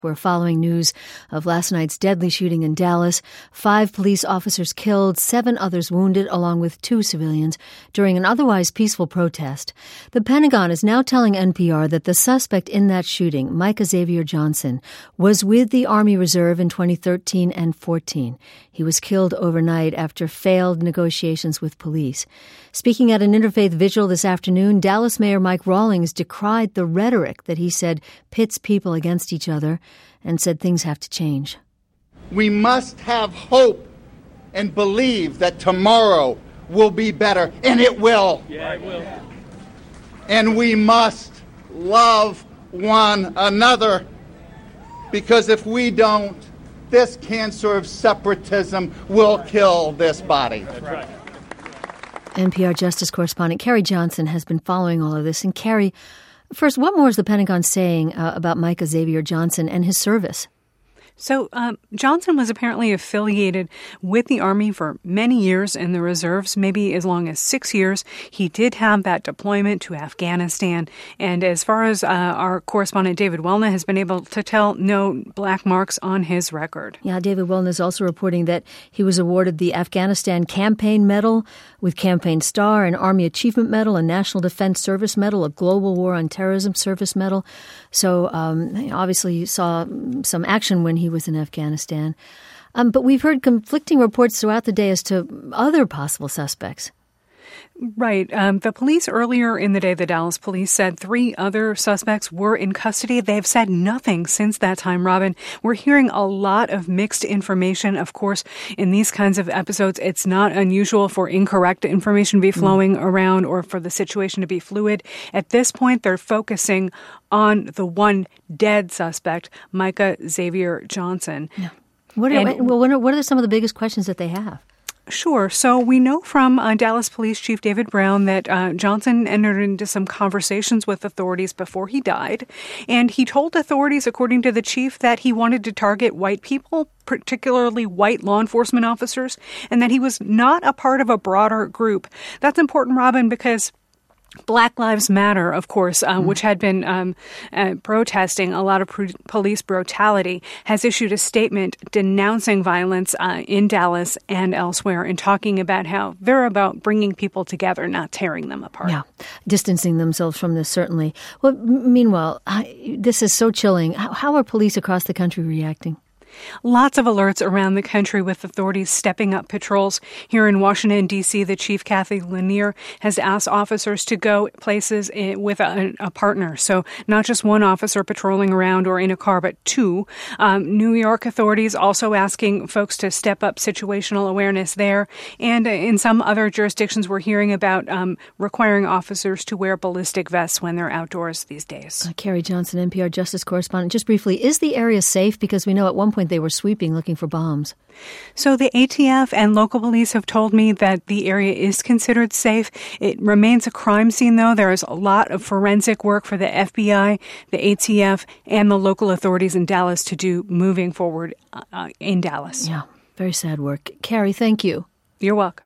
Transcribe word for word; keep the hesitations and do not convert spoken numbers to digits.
We're following news of last night's deadly shooting in Dallas. Five police officers killed, seven others wounded, along with two civilians, during an otherwise peaceful protest. The Pentagon is now telling N P R that the suspect in that shooting, Micah Xavier Johnson, was with the Army Reserve in twenty thirteen and fourteen. He was killed overnight after failed negotiations with police. Speaking at an interfaith vigil this afternoon, Dallas Mayor Mike Rawlings decried the rhetoric that he said pits people against each other and said things have to change. We must have hope and believe that tomorrow will be better, and it will. Yeah, it will. And we must love one another, because if we don't, this cancer of separatism will kill this body. That's right. N P R Justice correspondent Carrie Johnson has been following all of this. And Carrie, first, what more is the Pentagon saying uh, about Micah Xavier Johnson and his service? So um, Johnson was apparently affiliated with the Army for many years in the reserves, maybe as long as six years. He did have that deployment to Afghanistan. And as far as uh, our correspondent David Welna has been able to tell, no black marks on his record. Yeah, David Welna is also reporting that he was awarded the Afghanistan Campaign Medal with Campaign Star, an Army Achievement Medal, a National Defense Service Medal, a Global War on Terrorism Service Medal. So um, obviously you saw some action when he was in Afghanistan. Um, but we've heard conflicting reports throughout the day as to other possible suspects. Right. Um, the police earlier in the day, the Dallas police said three other suspects were in custody. They have said nothing since that time, Robin. We're hearing a lot of mixed information. Of course, in these kinds of episodes, it's not unusual for incorrect information to be flowing mm. around or for the situation to be fluid. At this point, they're focusing on the one dead suspect, Micah Xavier Johnson. Yeah. What are, and, well, what are, what are some of the biggest questions that they have? Sure. So we know from uh, Dallas Police Chief David Brown that uh, Johnson entered into some conversations with authorities before he died. And he told authorities, according to the chief, that he wanted to target white people, particularly white law enforcement officers, and that he was not a part of a broader group. That's important, Robin, because Black Lives Matter, of course, uh, mm. which had been um, uh, protesting a lot of pr- police brutality, has issued a statement denouncing violence uh, in Dallas and elsewhere and talking about how they're about bringing people together, not tearing them apart. Yeah, distancing themselves from this, certainly. Well, m- meanwhile, I, this is so chilling. How, how are police across the country reacting? Lots of alerts around the country with authorities stepping up patrols. Here in Washington, D C, the chief, Kathy Lanier, has asked officers to go places with a, a partner. So not just one officer patrolling around or in a car, but two. Um, New York authorities also asking folks to step up situational awareness there. And in some other jurisdictions, we're hearing about um, requiring officers to wear ballistic vests when they're outdoors these days. Uh, Carrie Johnson, N P R Justice correspondent. Just briefly, is the area safe? Because we know at one point they were sweeping looking for bombs. So the A T F and local police have told me that the area is considered safe. It remains a crime scene, though. There is a lot of forensic work for the F B I, the A T F, and the local authorities in Dallas to do moving forward uh, in Dallas. Yeah, very sad work. Carrie, thank you. You're welcome.